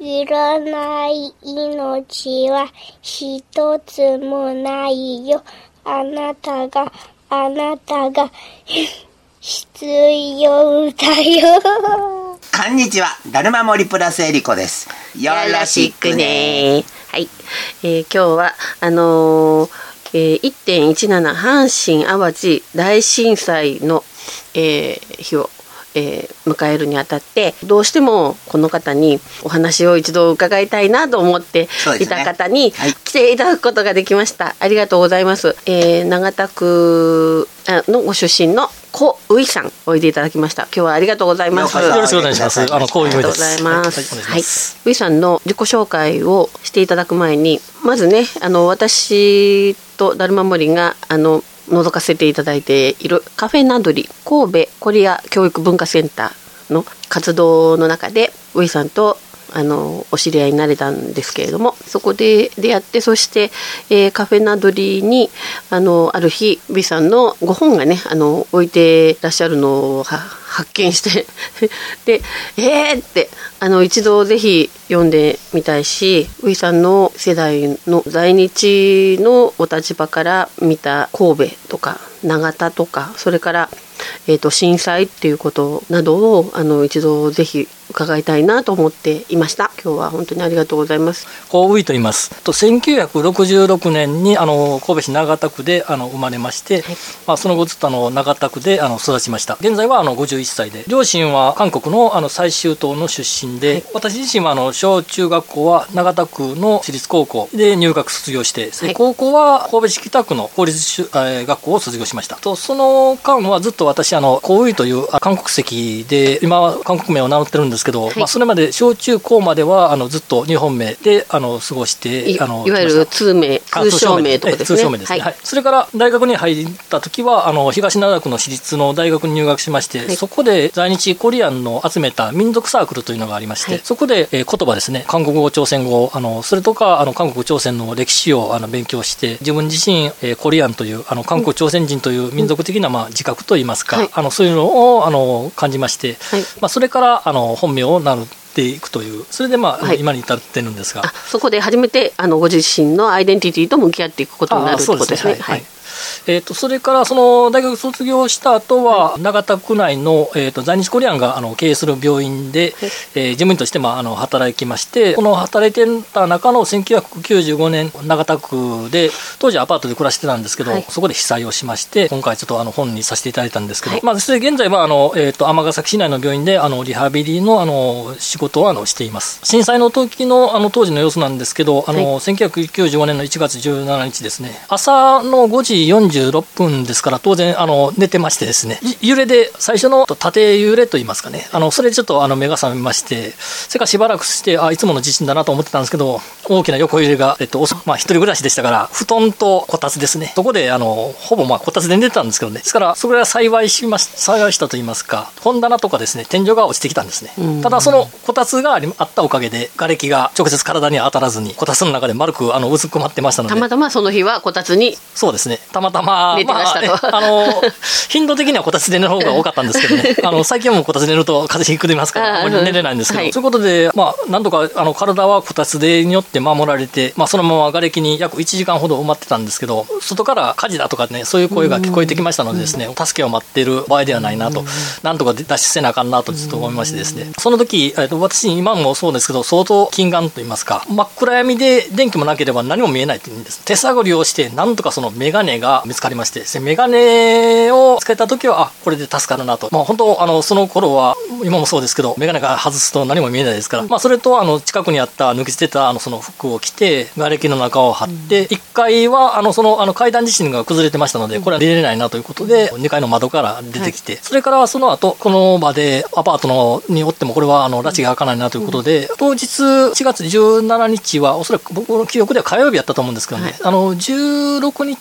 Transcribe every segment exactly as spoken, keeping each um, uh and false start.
いらない命は一つもないよ。あなたが、あなたが必要だよ。 こんにちは、だるま森プラスエリコです。よろしくね。 はい、えー、今日はあのーえー、いってんいちなな 阪神淡路大震災の、えー、日を、えー、迎えるにあたって、どうしてもこの方にお話を一度伺いたいなと思っていた方に来ていただくことができました。はい、ありがとうございます。えー、長田区のご出身のコウイさんおいでいただきました。今日はありがとうございます。 よろしくお願いします。あのコウイです。ありがとうございます。 はい、ウイさんの自己紹介をしていただく前に、まずね、あの私とだるま森があの覗かせていただいているカフェナドリ神戸コリア教育文化センターの活動の中でウイさんとあのお知り合いになれたんですけれども、そこで出会って、そして、えー、カフェナドリにあのある日ウイさんのご本がねあの置いてらっしゃるのを発見してでえーってあの一度ぜひ読んでみたいし、ウイさんの世代の在日のお立場から見た神戸とか長田とか、それから、えー、と震災っていうことなどをあの一度ぜひ伺いたいなと思っていました。今日は本当にありがとうございます。 コウイと言います。とせんきゅうひゃくろくじゅうろくねんにあの神戸市長田区であの生まれまして、はい、まあ、その後ずっとあの長田区であの育ちました。現在はあのごじゅういっさいで、両親は韓国のあの最州島の出身で、はい、私自身はあの小中学校は長田区の私立高校で入学卒業して、はい、高校は神戸市北区の公立学校を卒業しました。とその間はずっと私あのコウイという韓国籍で、今は韓国名を名乗ってるんですけど、はい、まあ、それまで小中高まではあのずっと日本名であの過ごしてい、 あのいわゆる通名通称名とかですね。 通称名ですね、はいはい、それから大学に入った時はあの東灘区の私立の大学に入学しまして、はい、そこで在日コリアンの集めた民族サークルというのがありまして、はい、そこで、えー、言葉ですね、韓国語朝鮮語あのそれとかあの韓国朝鮮の歴史をあの勉強して、自分自身、えー、コリアンというあの韓国朝鮮人という民族的な、まあ、自覚といいますか、はい、あのそういうのをあの感じまして、はい、まあ、それからあの本名を名乗っていくという、それで、まあ、はい、今に至ってるんですが、 あそこで初めてあのご自身のアイデンティティと向き合っていくことになるということですね。 えー、とそれからその大学卒業した後は、はい、長田区内の、えー、と在日コリアンがあの経営する病院で、はい、えー、事務員として、まあ、あの働きまして、この働いてた中のせんきゅうひゃくきゅうじゅうごねん長田区で当時アパートで暮らしてたんですけど、はい、そこで被災をしまして、今回ちょっとあの本にさせていただいたんですけど、はい、まあ、それで現在はあの、えー、と尼崎市内の病院であのリハビリの、あの仕事をあのしています。震災の時の、あの当時の様子なんですけど、あの、はい、せんきゅうひゃくきゅうじゅうごねんのいちがつじゅうしちにちですね、朝のごじよんじゅうろっぷんですから、当然あの寝てましてですね、揺れで最初の縦揺れといいますかね、あのそれでちょっとあの目が覚めまして、それからしばらくしてあいつもの地震だなと思ってたんですけど、大きな横揺れが、えっとまあ、一人暮らしでしたから布団とこたつですね、そこであのほぼまあこたつで寝てたんですけどね、ですからそれは幸いしまし幸いしたといいますか、本棚とかですね、天井が落ちてきたんですね。ただそのこたつがありあったおかげで瓦礫が直接体に当たらずに、こたつの中で丸くあのうずくまってましたので、 たまたまその日はこたつに、 そうですね、たまたま寝てましたと、 まあ、あの頻度的にはこたつで寝る方が多かったんですけどねあの最近はもうこたつで寝ると風邪ひくでますからあまり寝れないんですけど、はい、そういうことで、まあ、なんとかあの体はこたつでによって守られて、まあ、そのまま瓦礫に約いちじかんほど埋まってたんですけど、外から火事だとかね、そういう声が聞こえてきましたのでですね、助けを待っている場合ではないなと、なんとか脱出せなあかんなとずっと思いましてですね、その時、えっと、私今もそうですけど相当近眼といいますか、真っ暗闇で電気もなければ何も見えないというんです。手探りをしてなんとかそのメガネが見つかりまして、メガネをつけた時はあこれで助かるなと、まあ、本当あのその頃は今もそうですけど、メガネが外すと何も見えないですから、まあ、それとあの近くにあった抜き捨てたあのその服を着て瓦礫の中を張って、うん、いっかいはあのそのあの階段自身が崩れてましたので、これは出れないなということでにかいの窓から出てきて、はい、それからその後この場でアパートのにおってもこれはあの拉致が開かないなということで、うん、当日しがつじゅうしちにちはおそらく僕の記憶では火曜日やったと思うんですけどね、はい、あのじゅうろくにちが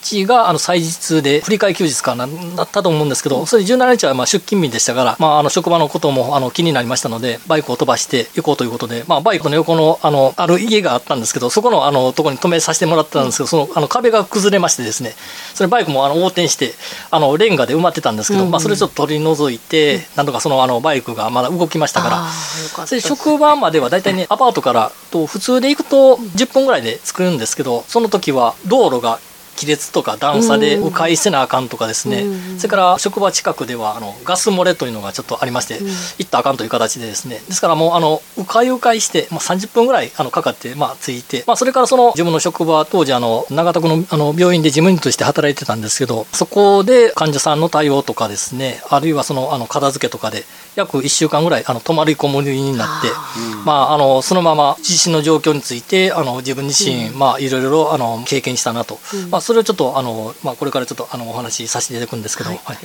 があの祭日で振り替え休日かなだったと思うんですけど、それじゅうしちにちはまあ出勤日でしたから、まあ、あの職場のこともあの気になりましたので、バイクを飛ばして行こうということで、まあ、バイクの横の あのある家があったんですけど、そこのあのところに止めさせてもらってたんですけど、そのあの壁が崩れましてですね、それバイクもあの横転してあのレンガで埋まってたんですけど、うん、まあ、それちょっと取り除いて、うん、なんとかそのあのバイクがまだ動きましたから、かそれ職場まではだいたいね、アパートからと普通で行くとじゅっぷんぐらいで着くんですけど、その時は道路が亀裂とか段差で迂回せなあかんとかですね、うん、それから職場近くではあのガス漏れというのがちょっとありまして、うん、行ったらあかんという形でですね、ですからもうあの迂回迂回して、まあ、さんじゅっぷんぐらいあのかかって、まあ、着いて、まあ、それからその自分の職場、当時あの長田区のあの病院で事務員として働いてたんですけど、そこで患者さんの対応とかですね、あるいはそのあの片付けとかで約いっしゅうかんぐらいあの泊まりこもりになって、うん、まあ、あのそのまま地震の状況についてあの自分自身、うん、まあ、いろいろあの経験したなと、うん、まあ、それをちょっとあの、まあ、これからちょっとあのお話しさせていただくんですけど、はいはい、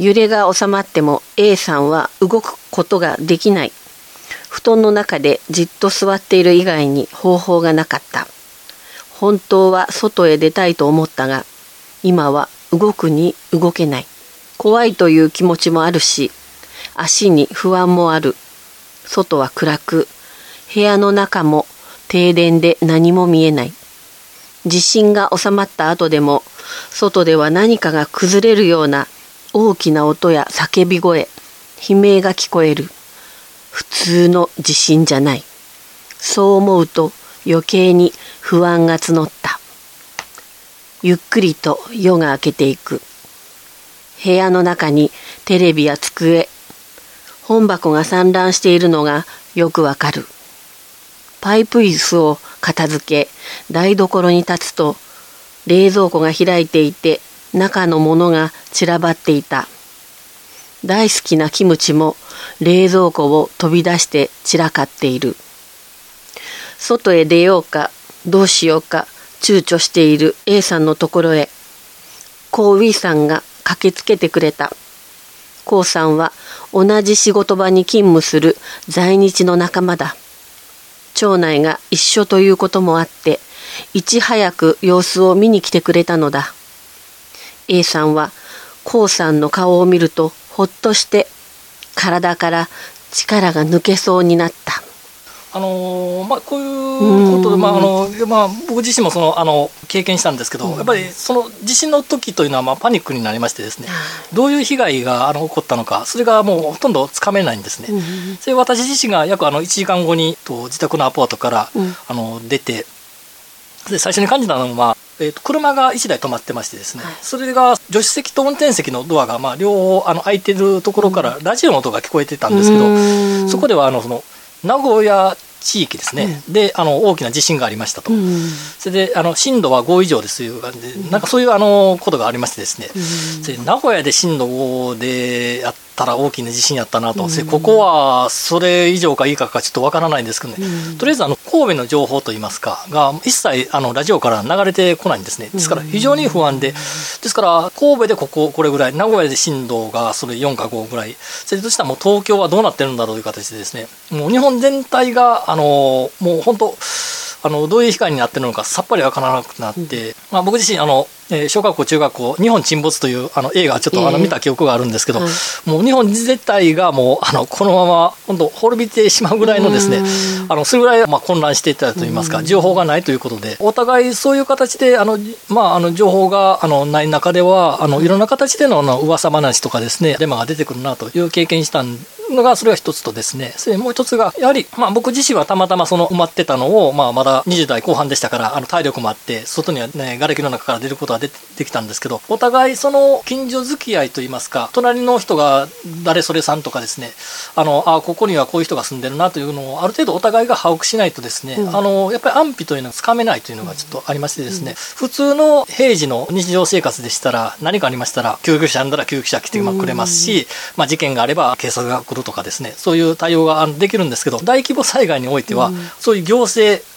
揺れが収まっても A さんは動くことができない。布団の中でじっと座っている以外に方法がなかった。本当は外へ出たいと思ったが、今は動くに動けない。怖いという気持ちもあるし、足に不安もある。外は暗く、部屋の中も停電で何も見えない。地震が収まった後でも、外では何かが崩れるような大きな音や叫び声、悲鳴が聞こえる。普通の地震じゃない。そう思うと余計に不安が募った。ゆっくりと夜が明けていく。部屋の中にテレビや机、本箱が散乱しているのがよくわかる。パイプ椅子を片付け、台所に立つと、冷蔵庫が開いていて、中のものが散らばっていた。大好きなキムチも冷蔵庫を飛び出して散らかっている。外へ出ようか、どうしようか、躊躇している A さんのところへ、コウウィさんが駆けつけてくれた。コウさんは同じ仕事場に勤務する在日の仲間だ。町内が一緒ということもあって、いち早く様子を見に来てくれたのだ。A さんはコウさんの顔を見るとほっとして体から力が抜けそうになった。 あのーまあ、こういうことで、まああのまあ、僕自身もそのあの経験したんですけど、やっぱりその地震の時というのはまあパニックになりましてですね、どういう被害があの起こったのか、それがもうほとんどつかめないんですね。それ私自身が約あのいちじかんごにと自宅のアパートから、うん、あの出て、で最初に感じたのは、えー、と車がいちだい止まってましてですね、それが助手席と運転席のドアがまあ両方あの開いてるところからラジオの音が聞こえてたんですけど、そこではあのその名古屋地域ですね、うん、であの大きな地震がありましたと、うん、それであの震度はご以上ですという感じで、うん、なんかそういうあのことがありましてですね、うん、それ名古屋で震度ごでやったら大きな地震やったなと、うん、ここはそれ以上かいいかかちょっとわからないんですけどね、うん、とりあえずあの神戸の情報といいますかが一切あのラジオから流れてこないんですね。ですから非常に不安で、ですから神戸でこここれぐらい、名古屋で震度がそれよんかごぐらい、それとしたらもう東京はどうなってるんだろうという形でですね、もう日本全体があのもう本当あのどういう被害になってるのかさっぱりわからなくなって、うん、まあ、僕自身あの、えー、小学校中学校日本沈没というあの映画ちょっとあの見た記憶があるんですけど、えー、もう日本自体がもうあのこのまま本当滅びてしまうぐらいのですね、あのそれぐらいまあ混乱していたといいますか、情報がないということで、お互いそういう形であの、まあ、あの情報があのない中ではあのいろんな形でのあの噂話とかですねデマが出てくるなという経験したんのがそれが一つとですね、それもう一つがやはり、まあ、僕自身はたまたまその埋まってたのを、まあ、まだにじゅう代後半でしたからあの体力もあって外にはね瓦礫の中から出ることがでできたんですけど、お互いその近所付き合いといいますか、隣の人が誰それさんとかですね、あのあここにはこういう人が住んでるなというのをある程度お互いが把握しないとですね、うん、あのやっぱり安否というのがつかめないというのがちょっとありましてですね、うん、普通の平時の日常生活でしたら何かありましたら救急車呼んだら救急車来てくれますし、うん、まあ、事件があれば警察が来るとかですね、そういう対応ができるんですけど、大規模災害においては、うん、そういう行政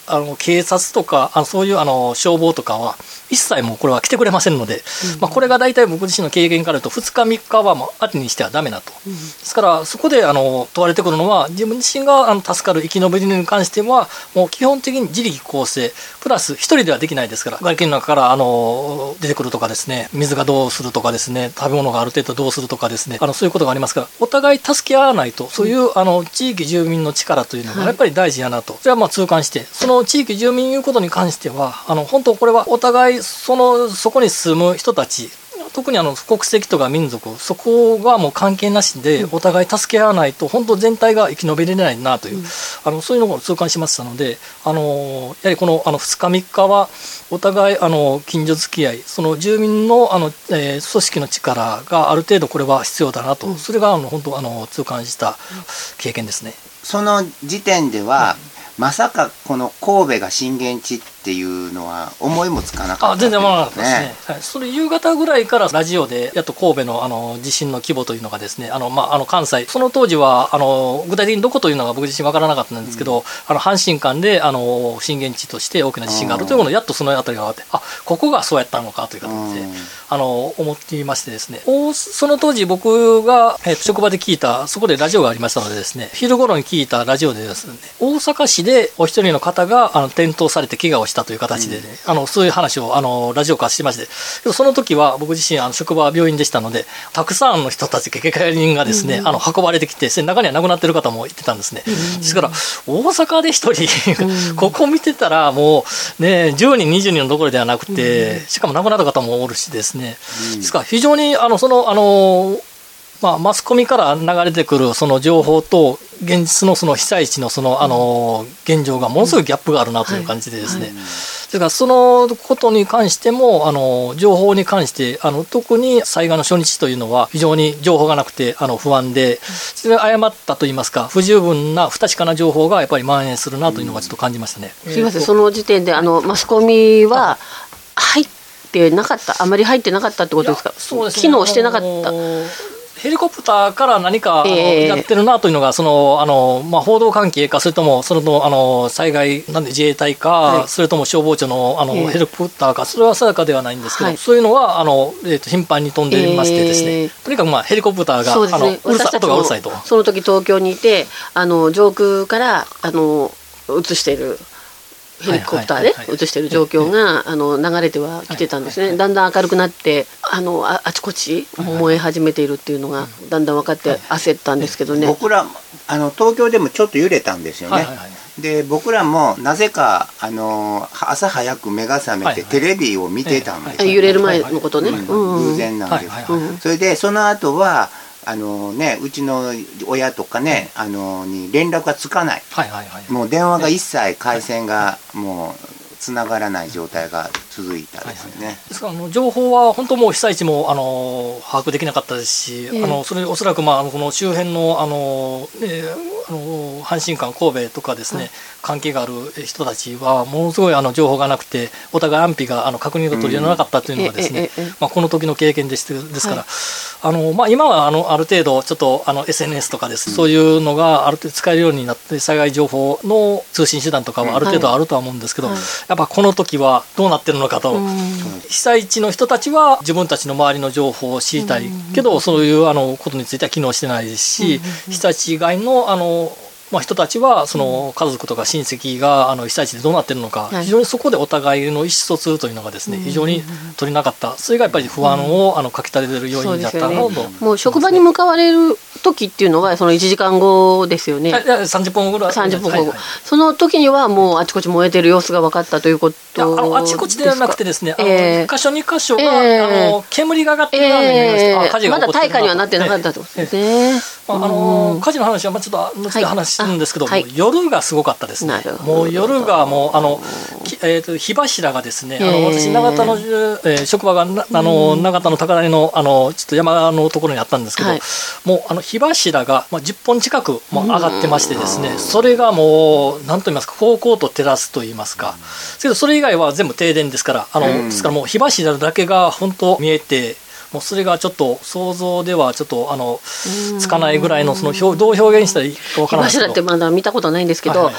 あの警察とかあのそういうあの消防とかは一切もうこれは来てくれませんので、うんまあ、これが大体僕自身の経験から言うとふつかみっかはもう後にしてはダメだと、うん、ですからそこであの問われてくるのは自分自身があの助かる生き延びるに関してはもう基本的に自力更生プラス一人ではできないですから、外気の中からあの出てくるとかですね、水がどうするとかですね、食べ物がある程度どうするとかですね、あのそういうことがありますからお互い助け合わないと、そういう、うん、あの地域住民の力というのがやっぱり大事やなと、それはまあ痛感して、その地域住民いうことに関してはあの本当これはお互いそのそこに住む人たち、特にあの国籍とか民族、そこがもう関係なしでお互い助け合わないと本当全体が生き延びれないなという、うん、あのそういうのを痛感しましたので、あのやはりこのあのふつかみっかはお互いあの近所付き合い、その住民のあの、えー、組織の力がある程度これは必要だなと、うん、それがあの本当あの痛感した経験ですね。 その時点では、うん、まさかこの神戸が震源地っていうのは思いもつかなかった、 あ全然思わなかったですね、はい、それ夕方ぐらいからラジオでやっと神戸の、あの地震の規模というのがですね、あの、まあ、あの関西、その当時はあの具体的にどこというのが僕自身分からなかったんですけど、うん、あの阪神間であの震源地として大きな地震があるというものをやっとその辺りが分かって、あここがそうやったのかという形で、うん、あの思っていましてですね、その当時僕が、えー、職場で聞いた、そこでラジオがありましたのでですね、昼頃に聞いたラジオでですね、大阪市でお一人の方があの転倒されて怪我をしたという形で、ね、うん、あのそういう話をあのラジオからしてまして、けどその時は僕自身あの職場は病院でしたので、たくさんの人たち怪我人がですね、うん、あの運ばれてきて、中には亡くなっている方もいてたんですね、うん、ですから大阪で一人ここ見てたらもうねじゅうにんにじゅうにんのところではなくて、しかも亡くなった方もおるしですね、うん、ですから非常にあのそのあのまあ、マスコミから流れてくるその情報と現実のその被災地のそのあの現状がものすごいギャップがあるなという感じでですね、ですからそのことに関してもあの情報に関してあの特に災害の初日というのは非常に情報がなくてあの不安で、それ誤ったといいますか不十分な不確かな情報がやっぱり蔓延するなというのがちょっと感じましたね。 すみません、その時点であのマスコミは入ってなかった、あまり入ってなかったってことですか。 そうですね、 機能してなかった。 ヘリコプターから何かあの、えー、やってるなというのがそのあの、まあ、報道関係か、それともそのあの災害なんで自衛隊か、はい、それとも消防庁のあの、えー、ヘリコプターか、それは定かではないんですけど、はい、そういうのはあの、えー、と頻繁に飛んでいましてですね、えー、とにかく、まあ、ヘリコプターが、 そうですね、 あのうるさ音がうるさいと。 その時東京にいてあの上空からあの映しているヘリコプターで映している状況があの流れてはきてたんですね。だんだん明るくなってあの あ, あちこち燃え始めているっていうのがだんだん分かって焦ったんですけどね。 僕らあの東京でもちょっと揺れたんですよね、はいはいはい、で僕らもなぜかあの朝早く目が覚めてテレビを見てたんですよ、ね、はいはい、 揺れる前のことね、 うん、偶然なんです、はいはいはい、それでその後はあのね、うちの親とかね、あのに連絡がつかない、はいはいはい、もう電話が一切回線がもうつながらない状態が続いたですよね、はいはい、 ですからあの情報は本当もう被災地もあの把握できなかったですし、えー、あのそれおそらく、まあ、あのこの周辺のあの、えー、あの阪神間神戸とかですね、はい、関係がある人たちはものすごいあの情報がなくてお互い安否があの確認が取りなかったというのがですね、まあ、この時の経験でしてですから、はい、あのまあ、今はあのある程度ちょっとあの エスエヌエス とかです、うん、そういうのがある程度使えるようになって災害情報の通信手段とかはある程度あるとは思うんですけど、はいはい、やっぱこの時はどうなってるのかと、うん、被災地の人たちは自分たちの周りの情報を知りたいけど、うん、そういうあのことについては機能してないですし、うん、被災地以外のあのまあ、人たちはその家族とか親戚があの被災地でどうなっているのか、非常にそこでお互いの意思疎通というのがですね非常に取れなかった、それがやっぱり不安をあのかきたてる要因だったなと、ね、 もう職場に向かわれる時っていうのはそのいちじかんごですよね。 さんじゅっぷんごぐらいさんじゅっぷんご、はいはい、その時にはもうあちこち燃えてる様子が分かったということですか。 あのあちこちではなくてですね、あのいっか所にか所が、えー、あの煙が上がっているように見えました、えー、火事が起こっているなと。まだ大火にはなってなかったとですね、えーあの火事の話はまあちょっと後で話するんですけど、はい、夜がすごかったですね。もう夜がもうあの、えー、と火柱がですね、あの私長田の、えー、職場がなあの長田の高台のあのちょっと山のところにあったんですけど、はい、もうあの火柱が、まあ、じゅっぽん近くも上がってましてですね、それがもう何と言いますか方向と照らすと言いますか、けどそれ以外は全部停電ですからあのですからもう火柱だけが本当見えて。もうそれがちょっと想像ではちょっとあのつかないぐらいのその表どう表現したらいいか分からないですけど、 火柱ってまだ見たことないんですけど、はいはい、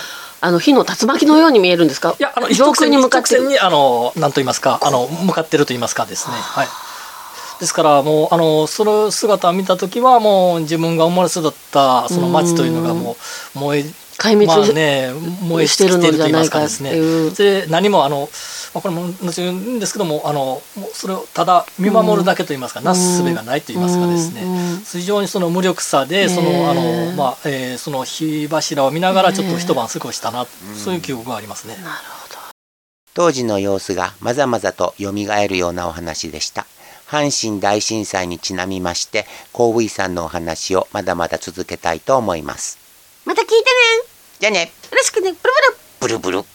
あの火の竜巻のように見えるんですか？ いや、あの上空に向かって一直線にあの何と言いますか、あの向かってると言いますかですね。はい。ですからもうあのその姿を見た時はもう自分が生まれ育ったその町というのがもう燃え壊滅、 まあね、燃え尽きていると言いますかですね。で何もあの、まあ、これも後に言うんですけども、あのもうそれをただ見守るだけと言いますか、なすすべがないと言いますかですね、非常にその無力さでそのあの、まあえー、その火柱を見ながらちょっと一晩過ごしたな、そういう記憶がありますね。 なるほど。 当時の様子がまざまざとよみがえるようなお話でした。阪神大震災にちなみまして、コウブイさんのお話をまだまだ続けたいと思います。 また聞いてね。 じゃあね。 よろしくね。ブルブル。 ブルブル。